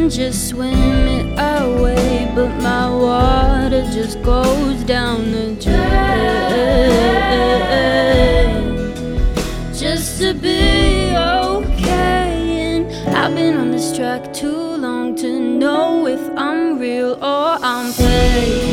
just swim it away, but my water just goes down the drain. Just to be okay, and I've been on this track too long to know if I'm real or I'm fake.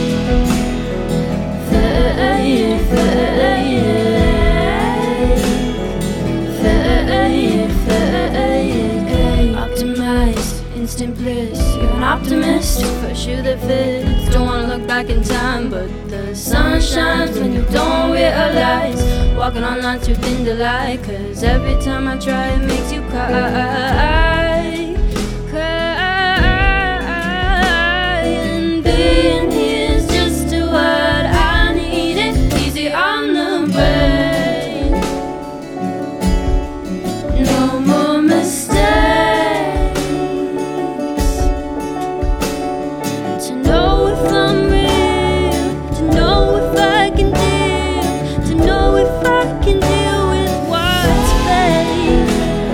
Optimized, instant bliss. You're an optimist, for sure that fits. Don't wanna look back in time, but the sun shines when you don't realize. Walking on lines too thin to lie, 'cause every time I try it makes you cry. And being here's just what I needed. Easy on the brain, no more mistakes. To know if I'm real, to know if I can deal, to know if I can deal with what's fake.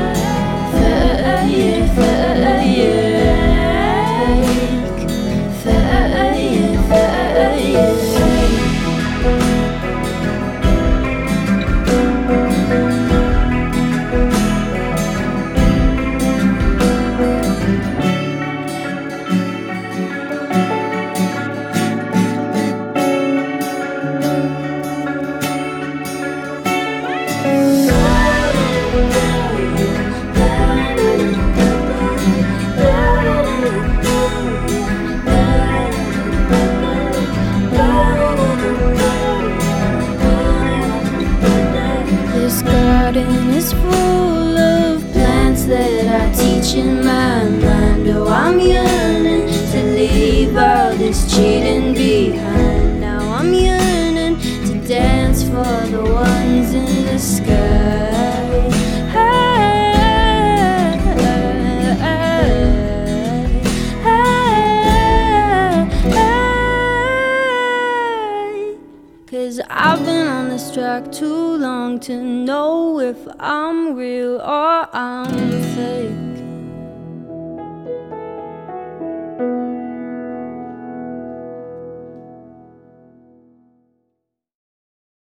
This garden is full of plants that are teaching my mind. Oh, I'm yearning to leave all this cheating behind. Now I'm yearning to dance for the ones in the sky. Cause I've been on this track too long to know if I'm real or I'm fake.